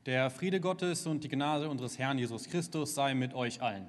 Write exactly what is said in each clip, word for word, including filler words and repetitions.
Der Friede Gottes und die Gnade unseres Herrn Jesus Christus sei mit euch allen.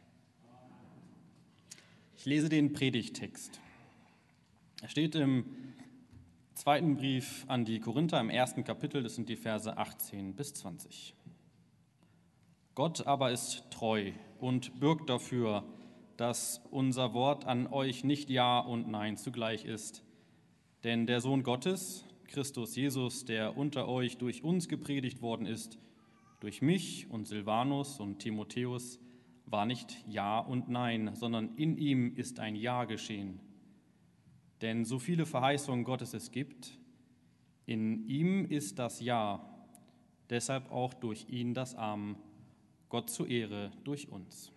Ich lese den Predigttext. Er steht im zweiten Brief an die Korinther im ersten Kapitel, das sind die Verse achtzehn bis zwanzig. Gott aber ist treu und bürgt dafür, dass unser Wort an euch nicht Ja und Nein zugleich ist. Denn der Sohn Gottes, Christus Jesus, der unter euch durch uns gepredigt worden ist, durch mich und Silvanus und Timotheus, war nicht Ja und Nein, sondern in ihm ist ein Ja geschehen. Denn so viele Verheißungen Gottes es gibt, in ihm ist das Ja, deshalb auch durch ihn das Amen, Gott zur Ehre durch uns.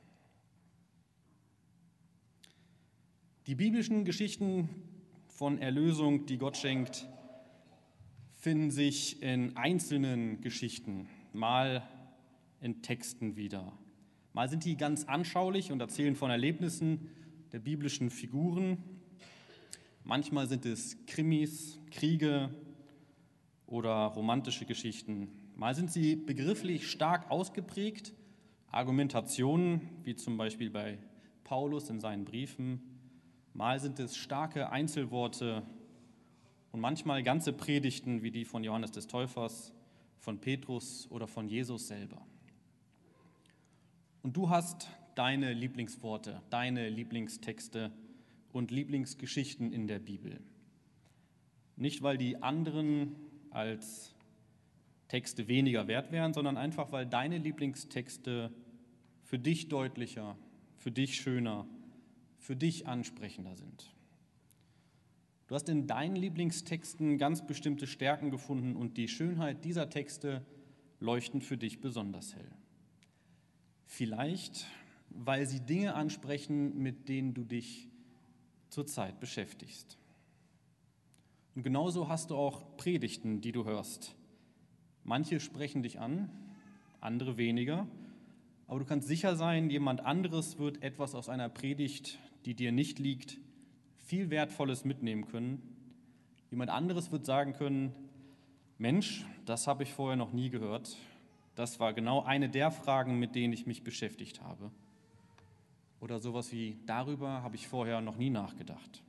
Die biblischen Geschichten von Erlösung, die Gott schenkt, finden sich in einzelnen Geschichten, mal in Texten wieder. Mal sind die ganz anschaulich und erzählen von Erlebnissen der biblischen Figuren. Manchmal sind es Krimis, Kriege oder romantische Geschichten. Mal sind sie begrifflich stark ausgeprägt, Argumentationen, wie zum Beispiel bei Paulus in seinen Briefen. Mal sind es starke Einzelworte und manchmal ganze Predigten wie die von Johannes des Täufers, von Petrus oder von Jesus selber. Und du hast deine Lieblingsworte, deine Lieblingstexte und Lieblingsgeschichten in der Bibel. Nicht, weil die anderen als Texte weniger wert wären, sondern einfach, weil deine Lieblingstexte für dich deutlicher, für dich schöner, für dich ansprechender sind. Du hast in deinen Lieblingstexten ganz bestimmte Stärken gefunden und die Schönheit dieser Texte leuchten für dich besonders hell. Vielleicht, weil sie Dinge ansprechen, mit denen du dich zurzeit beschäftigst. Und genauso hast du auch Predigten, die du hörst. Manche sprechen dich an, andere weniger, aber du kannst sicher sein, jemand anderes wird etwas aus einer Predigt, die dir nicht liegt, viel Wertvolles mitnehmen können. Jemand anderes wird sagen können, Mensch, das habe ich vorher noch nie gehört. Das war genau eine der Fragen, mit denen ich mich beschäftigt habe. Oder sowas wie, darüber habe ich vorher noch nie nachgedacht.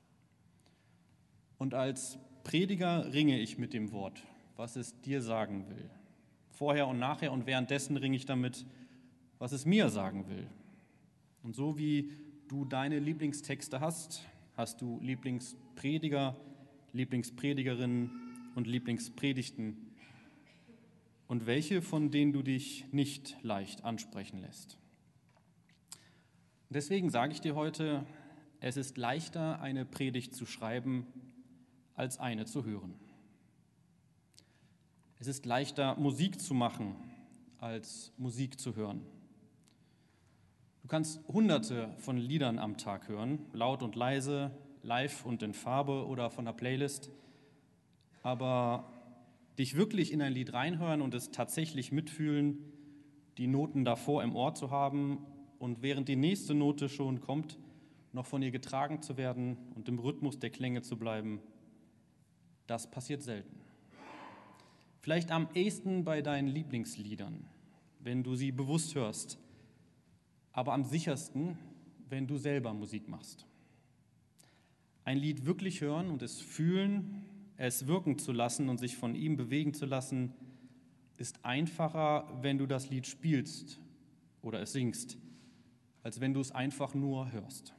Und als Prediger ringe ich mit dem Wort, was es dir sagen will. Vorher und nachher und währenddessen ringe ich damit, was es mir sagen will. Und so wie du deine Lieblingstexte hast, hast du Lieblingsprediger, Lieblingspredigerinnen und Lieblingspredigten. Und welche, von denen du dich nicht leicht ansprechen lässt. Deswegen sage ich dir heute, es ist leichter, eine Predigt zu schreiben, als eine zu hören. Es ist leichter, Musik zu machen, als Musik zu hören. Du kannst hunderte von Liedern am Tag hören, laut und leise, live und in Farbe oder von der Playlist, aber dich wirklich in ein Lied reinhören und es tatsächlich mitfühlen, die Noten davor im Ohr zu haben und während die nächste Note schon kommt, noch von ihr getragen zu werden und im Rhythmus der Klänge zu bleiben, das passiert selten. Vielleicht am ehesten bei deinen Lieblingsliedern, wenn du sie bewusst hörst, aber am sichersten, wenn du selber Musik machst. Ein Lied wirklich hören und es fühlen, es wirken zu lassen und sich von ihm bewegen zu lassen, ist einfacher, wenn du das Lied spielst oder es singst, als wenn du es einfach nur hörst.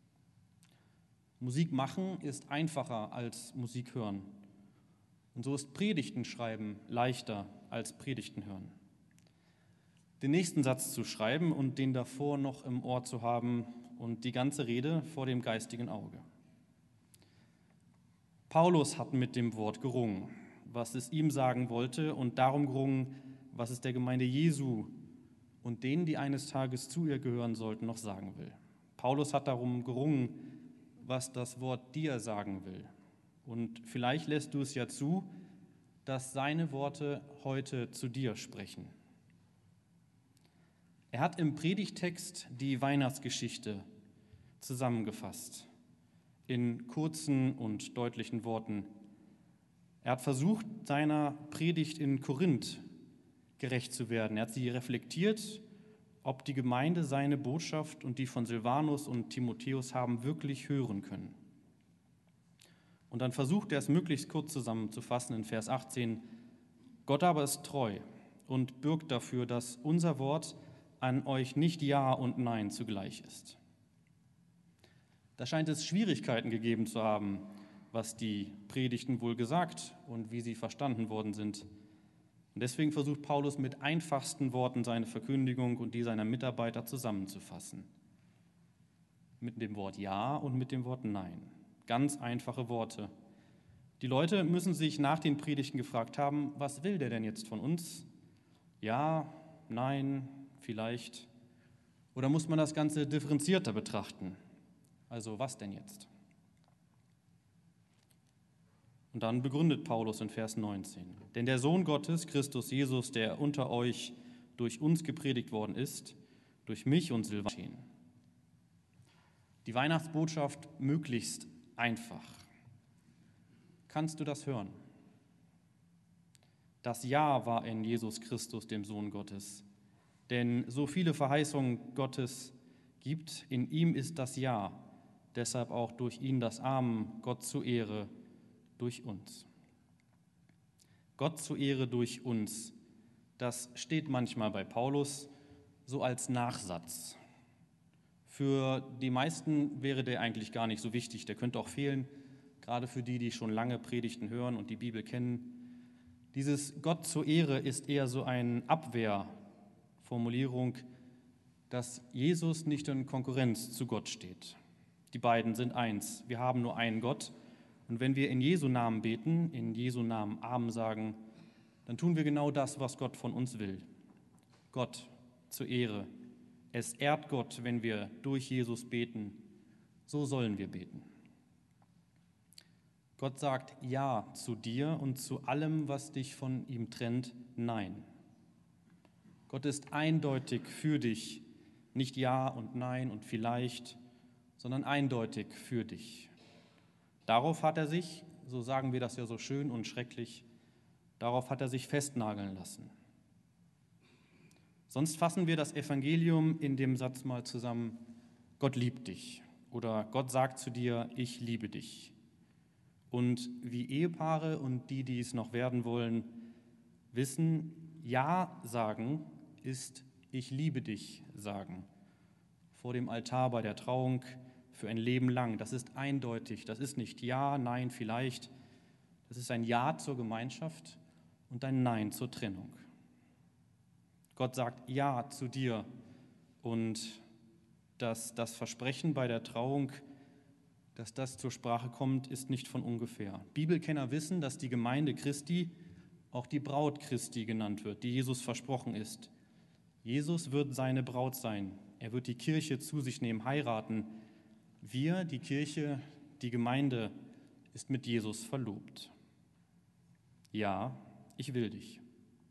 Musik machen ist einfacher als Musik hören. Und so ist Predigten schreiben leichter als Predigten hören. Den nächsten Satz zu schreiben und den davor noch im Ohr zu haben und die ganze Rede vor dem geistigen Auge. Paulus hat mit dem Wort gerungen, was es ihm sagen wollte, und darum gerungen, was es der Gemeinde Jesu und denen, die eines Tages zu ihr gehören sollten, noch sagen will. Paulus hat darum gerungen, was das Wort dir sagen will. Und vielleicht lässt du es ja zu, dass seine Worte heute zu dir sprechen. Er hat im Predigttext die Weihnachtsgeschichte zusammengefasst, in kurzen und deutlichen Worten. Er hat versucht, seiner Predigt in Korinth gerecht zu werden. Er hat sie reflektiert, ob die Gemeinde seine Botschaft und die von Silvanus und Timotheus haben wirklich hören können. Und dann versucht er es möglichst kurz zusammenzufassen in Vers achtzehn. Gott aber ist treu und bürgt dafür, dass unser Wort an euch nicht Ja und Nein zugleich ist. Da scheint es Schwierigkeiten gegeben zu haben, was die Predigten wohl gesagt und wie sie verstanden worden sind. Und deswegen versucht Paulus mit einfachsten Worten seine Verkündigung und die seiner Mitarbeiter zusammenzufassen. Mit dem Wort Ja und mit dem Wort Nein. Ganz einfache Worte. Die Leute müssen sich nach den Predigten gefragt haben, was will der denn jetzt von uns? Ja, nein, vielleicht. Oder muss man das Ganze differenzierter betrachten? Also was denn jetzt? Und dann begründet Paulus in Vers neunzehn. Denn der Sohn Gottes, Christus Jesus, der unter euch durch uns gepredigt worden ist, durch mich und Silvanus. Die Weihnachtsbotschaft möglichst einfach. Kannst du das hören? Das Ja war in Jesus Christus, dem Sohn Gottes. Denn so viele Verheißungen Gottes gibt, in ihm ist das Ja, deshalb auch durch ihn das Amen, Gott zur Ehre durch uns. Gott zur Ehre durch uns, das steht manchmal bei Paulus so als Nachsatz. Für die meisten wäre der eigentlich gar nicht so wichtig, der könnte auch fehlen, gerade für die, die schon lange Predigten hören und die Bibel kennen. Dieses Gott zur Ehre ist eher so eine Abwehrformulierung, dass Jesus nicht in Konkurrenz zu Gott steht. Die beiden sind eins. Wir haben nur einen Gott. Und wenn wir in Jesu Namen beten, in Jesu Namen Amen sagen, dann tun wir genau das, was Gott von uns will. Gott zur Ehre. Es ehrt Gott, wenn wir durch Jesus beten. So sollen wir beten. Gott sagt Ja zu dir und zu allem, was dich von ihm trennt, Nein. Gott ist eindeutig für dich, nicht Ja und Nein und vielleicht, sondern eindeutig für dich. Darauf hat er sich, so sagen wir das ja so schön und schrecklich, darauf hat er sich festnageln lassen. Sonst fassen wir das Evangelium in dem Satz mal zusammen, Gott liebt dich oder Gott sagt zu dir, ich liebe dich. Und wie Ehepaare und die, die es noch werden wollen, wissen, Ja sagen ist ich liebe dich sagen. Vor dem Altar bei der Trauung für ein Leben lang. Das ist eindeutig. Das ist nicht Ja, Nein, vielleicht. Das ist ein Ja zur Gemeinschaft und ein Nein zur Trennung. Gott sagt Ja zu dir und dass das Versprechen bei der Trauung, dass das zur Sprache kommt, ist nicht von ungefähr. Bibelkenner wissen, dass die Gemeinde Christi auch die Braut Christi genannt wird, die Jesus versprochen ist. Jesus wird seine Braut sein. Er wird die Kirche zu sich nehmen, heiraten. Wir, die Kirche, die Gemeinde, ist mit Jesus verlobt. Ja, ich will dich.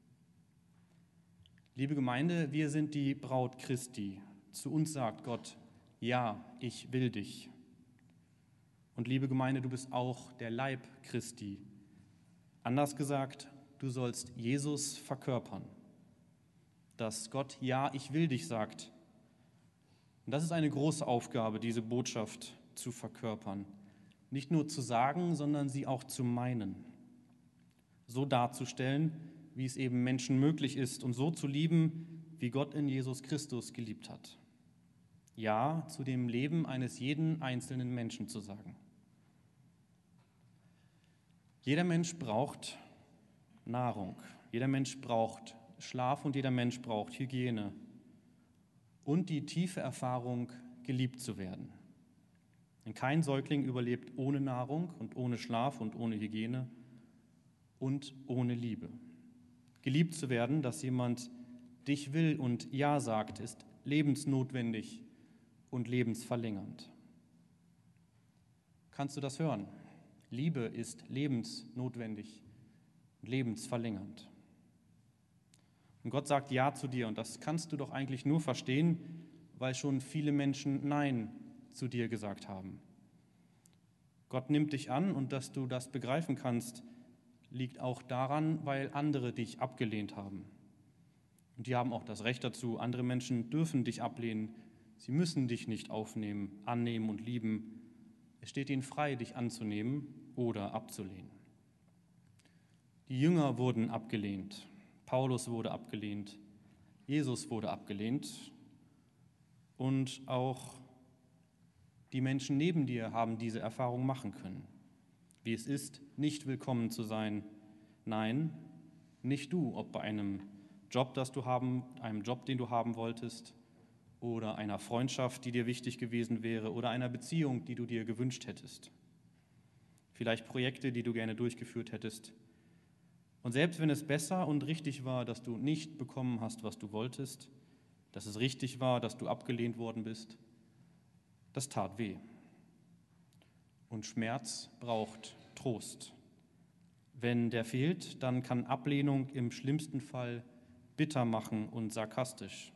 Liebe Gemeinde, wir sind die Braut Christi. Zu uns sagt Gott, ja, ich will dich. Und liebe Gemeinde, du bist auch der Leib Christi. Anders gesagt, du sollst Jesus verkörpern. Dass Gott, ja, ich will dich sagt. Und das ist eine große Aufgabe, diese Botschaft zu verkörpern. Nicht nur zu sagen, sondern sie auch zu meinen. So darzustellen, wie es eben Menschen möglich ist und so zu lieben, wie Gott in Jesus Christus geliebt hat. Ja, zu dem Leben eines jeden einzelnen Menschen zu sagen. Jeder Mensch braucht Nahrung, jeder Mensch braucht Schlaf und jeder Mensch braucht Hygiene und die tiefe Erfahrung, geliebt zu werden. Denn kein Säugling überlebt ohne Nahrung und ohne Schlaf und ohne Hygiene und ohne Liebe. Geliebt zu werden, dass jemand dich will und Ja sagt, ist lebensnotwendig und lebensverlängernd. Kannst du das hören? Liebe ist lebensnotwendig und lebensverlängernd. Und Gott sagt Ja zu dir und das kannst du doch eigentlich nur verstehen, weil schon viele Menschen Nein zu dir gesagt haben. Gott nimmt dich an und dass du das begreifen kannst, liegt auch daran, weil andere dich abgelehnt haben. Und die haben auch das Recht dazu. Andere Menschen dürfen dich ablehnen. Sie müssen dich nicht aufnehmen, annehmen und lieben. Es steht ihnen frei, dich anzunehmen oder abzulehnen. Die Jünger wurden abgelehnt. Paulus wurde abgelehnt. Jesus wurde abgelehnt. Und auch die Menschen neben dir haben diese Erfahrung machen können. Wie es ist, nicht willkommen zu sein. Nein, nicht du, ob bei einem Job, das du haben, einem Job, den du haben wolltest, oder einer Freundschaft, die dir wichtig gewesen wäre, oder einer Beziehung, die du dir gewünscht hättest. Vielleicht Projekte, die du gerne durchgeführt hättest. Und selbst wenn es besser und richtig war, dass du nicht bekommen hast, was du wolltest, dass es richtig war, dass du abgelehnt worden bist, das tat weh. Und Schmerz braucht Trost. Wenn der fehlt, dann kann Ablehnung im schlimmsten Fall bitter machen und sarkastisch.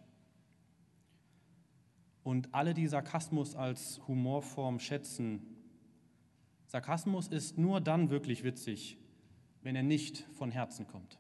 Und alle, die Sarkasmus als Humorform schätzen, Sarkasmus ist nur dann wirklich witzig, wenn er nicht von Herzen kommt.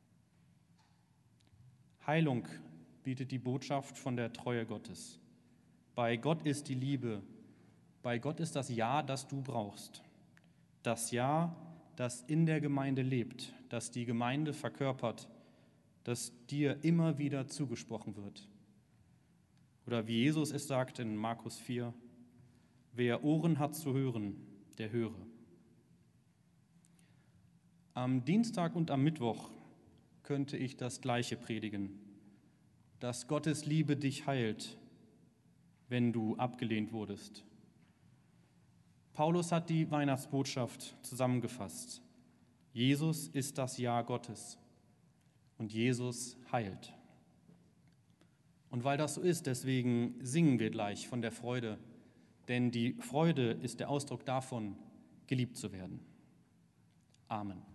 Heilung bietet die Botschaft von der Treue Gottes. Bei Gott ist die Liebe, bei Gott ist das Ja, das du brauchst. Das Ja, das in der Gemeinde lebt, das die Gemeinde verkörpert, das dir immer wieder zugesprochen wird. Oder wie Jesus es sagt in Markus vier, wer Ohren hat zu hören, der höre. Am Dienstag und am Mittwoch könnte ich das Gleiche predigen, dass Gottes Liebe dich heilt, wenn du abgelehnt wurdest. Paulus hat die Weihnachtsbotschaft zusammengefasst. Jesus ist das Ja Gottes und Jesus heilt. Und weil das so ist, deswegen singen wir gleich von der Freude, denn die Freude ist der Ausdruck davon, geliebt zu werden. Amen.